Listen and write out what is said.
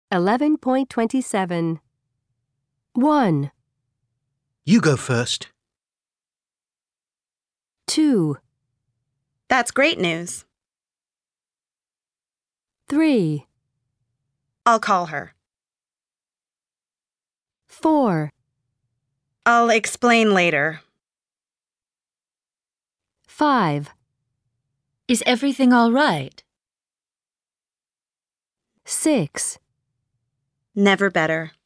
11.27. 1, You go first. 2, That's great news. 3, I'll call her. 4, I'll explain later. 5, Is everything all right? 6, Never better.